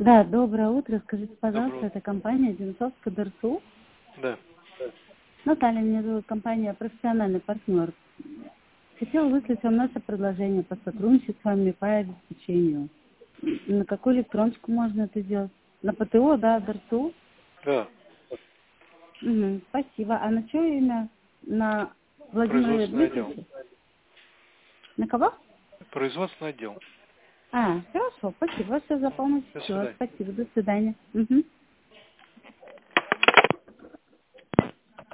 Да, доброе утро. Скажите, пожалуйста, Доброго. это компания Одинцовская ДРСУ? Да. Наталья, меня зовут, компания «Профессиональный партнер». Хотела выслать вам наше предложение по сотрудничеству с вами по обеспечению. На какую электроночку можно это сделать? На ПТО, да, ДРСУ? Да. Угу, спасибо. А на чье имя? На Владимира Производственный отдел. Дмитриевича? На кого? Производственный отдел. Хорошо, спасибо. Все, запомнить. До Все, свидания. спасибо. До свидания. Угу.